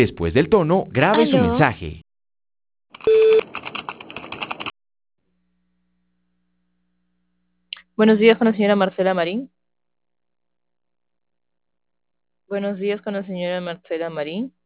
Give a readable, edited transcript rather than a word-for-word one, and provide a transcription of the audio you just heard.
Después del tono, grabe su Aló, mensaje. buenos días con la señora Marcela Marín. Buenos días con la señora Marcela Marín.